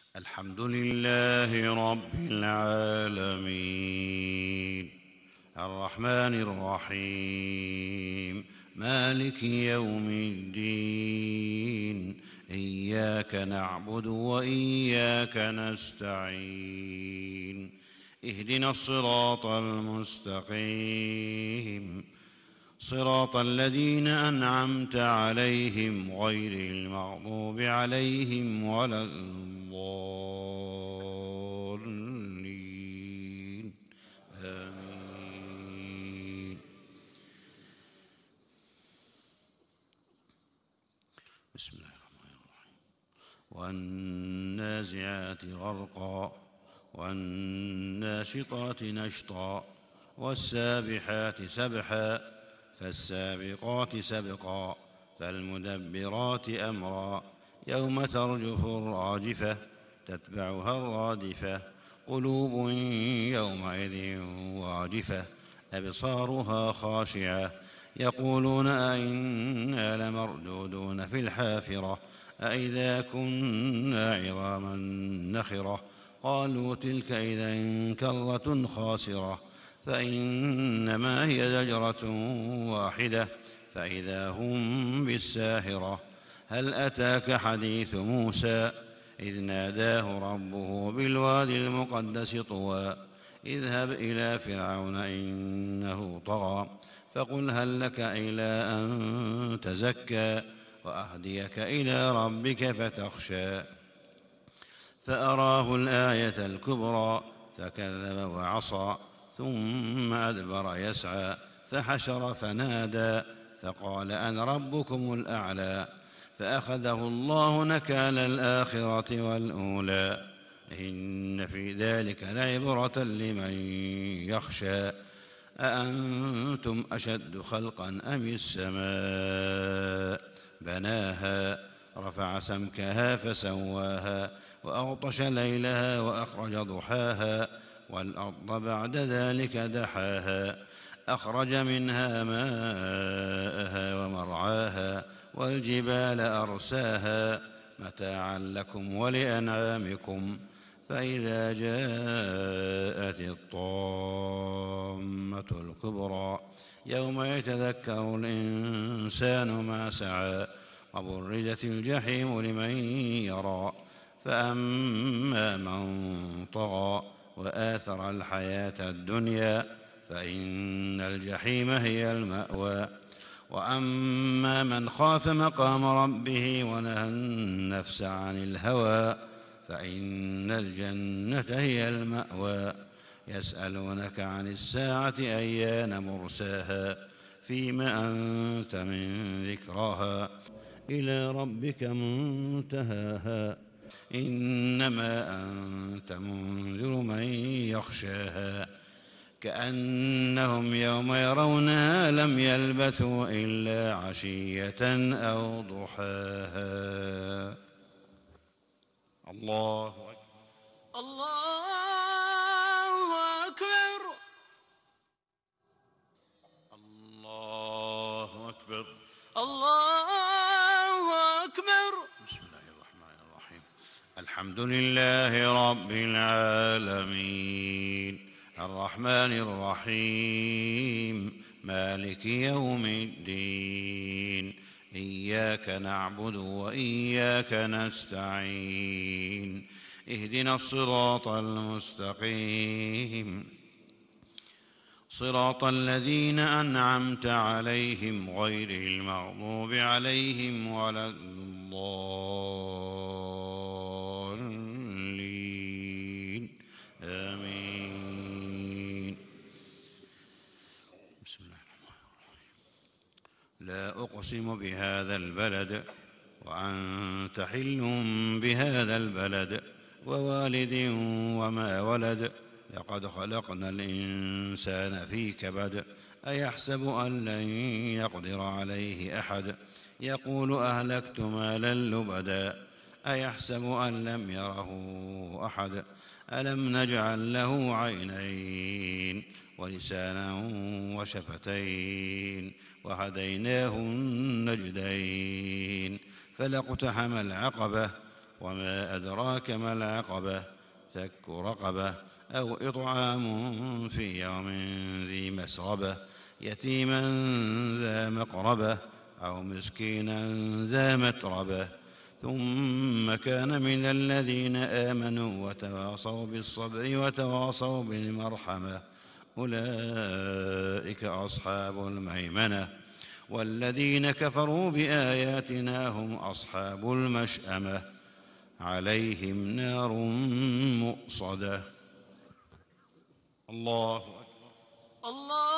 الحمد لله رب العالمين الرحمن الرحيم مالك يوم الدين إياك نعبد وإياك نستعين اهدنا الصراط المستقيم صراط الذين أنعمت عليهم غير المغضوب عليهم ولا الضالين آمين. بسم الله الرحمن الرحيم والنازعات غرقا والناشطات نشطا والسابحات سبحا فالسابقات سبقا فالمدبرات أمرا يوم ترجف الراجفة تتبعها الرادفة قلوب يومئذ واجفة أبصارها خاشعة يقولون أئنا لمردودون في الحافرة أئذا كنا عظاما نخرة قالوا تلك إذا كرة خاسرة فإنما هي زجرة واحدة فإذا هم بالساهرة هل أتاك حديث موسى إذ ناداه ربه بالوادي المقدس طوى اذهب إلى فرعون إنه طغى فقل هل لك إلى أن تزكى وأهديك إلى ربك فتخشى فأراه الآية الكبرى فكذب وعصى ثم أدبر يسعى فحشر فنادى فقال أنا ربكم الأعلى فأخذه الله نكال الآخرة والأولى إن في ذلك لعبرة لمن يخشى أأنتم أشد خلقا أم السماء بناها رفع سمكها فسواها وأغطش ليلها وأخرج ضحاها والأرض بعد ذلك دحاها أخرج منها ماءها ومرعاها والجبال أرساها متاعا لكم ولأنعامكم فإذا جاءت الطامة الكبرى يوم يتذكر الإنسان ما سعى وبرزت الجحيم لمن يرى فأما من طغى وآثر الحياة الدنيا فإن الجحيم هي المأوى وأما من خاف مقام ربه ونهى النفس عن الهوى فإن الجنة هي المأوى يسألونك عن الساعة أيان مرساها فيم أنت من ذكراها إلى ربك منتهاها إنما أنت منذر من يخشاها كأنهم يوم يرونها لم يلبثوا إلا عشية أو ضحاها. الله أكبر. الله أكبر. الله أكبر. الله أكبر. بسم الله الرحمن الرحيم الحمد لله رب العالمين الرحمن الرحيم مالك يوم الدين إياك نعبد وإياك نستعين اهدنا الصراط المستقيم صراط الذين أنعمت عليهم غير المغضوب عليهم ولا الضالين آمين. بسم الله الرحمن الرحيم لا أقسم بهذا البلد وأنت حل بهذا البلد ووالد وما ولد لقد خلقنا الإنسان في كبد أيحسب أن لن يقدر عليه أحد يقول أهلكت مالا لبدا أيحسب أن لم يره أحد ألم نجعل له عينين ولسانا وشفتين وهديناه النجدين فلا اقتحم العقبة وما أدراك ما العقبة فك رقبة أو إطعام في يوم ذي مسغبة يتيما ذا مقربة أو مسكينا ذا متربة ثم كان من الذين آمنوا وتواصوا بالصبر وتواصوا بالمرحمة أولئك أصحاب الميمنة والذين كفروا بآياتنا هم أصحاب المشأمة عليهم نار مؤصدة. الله أكبر. الله